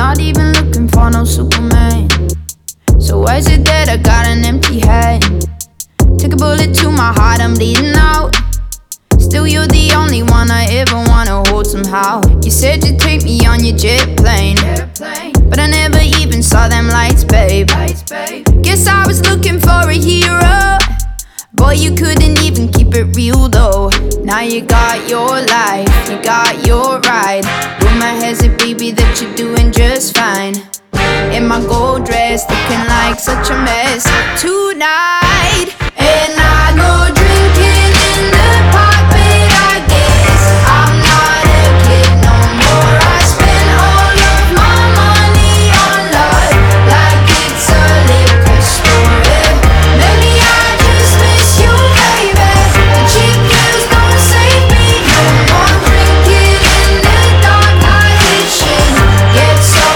not even looking for no Superman. So why is it that I got an empty head? Took a bullet to my heart, I'm bleeding out. Still you're the only one I ever wanna hold somehow. You said you'd take me on your jet plane, but I never even saw them lights, babe. Guess I was looking for a hero. Boy, you couldn't even keep it real though. Now you got your life, you got your ride. Rumor has it, baby, that you're doing just fine. In my gold dress, looking like such a mess tonight. And I go drinking in the park, but I guess I'm not a kid no more. I spend all of my money on love like it's a liquor store. Maybe I just miss you, baby. The cheap pills don't save me no more. Drinking in the dark, hydration gets so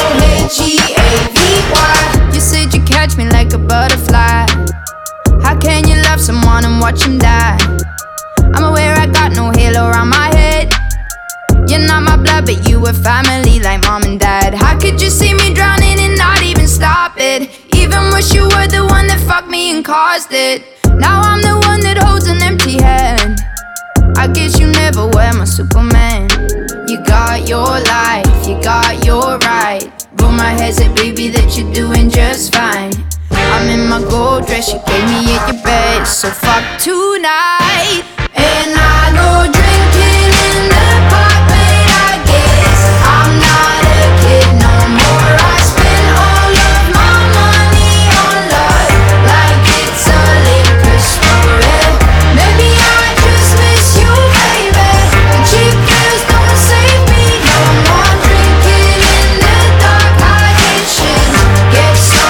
H-E-A-V-Y. You said you catch me like a butterfly. How can you love someone and watch him die? I'm aware I got no halo around my head. You're not my blood, but you were family like mom and dad. How could you see me drowning and not even stop it? Even wish you were the one that fucked me and caused it. Now I'm the one that holds an empty hand. I guess you never were my Superman. You got your life, you got your right. Rumor has it, baby, that you're doing just fine. I'm in my gold dress, you gave me at your best. So fuck tonight. And I go drinking in the park, but I guess I'm not a kid no more. I spend all of my money on love like it's a liquor store. Maybe I just miss you, baby. The cheap pills don't save me no more. Drinking in the dark, hydration gets so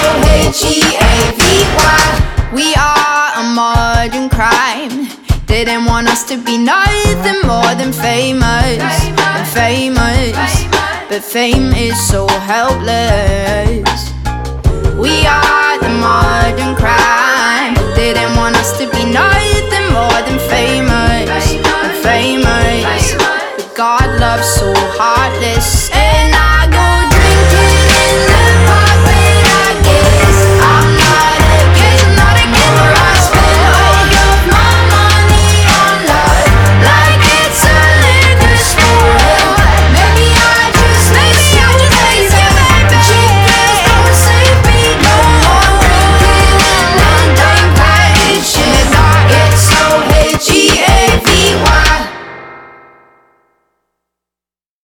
H-E-A-V-Y. We are a modern crime. Didn't want us to be nothing more than famous. But fame is so helpless. We are the modern crime. Didn't want us to be nothing more than famous.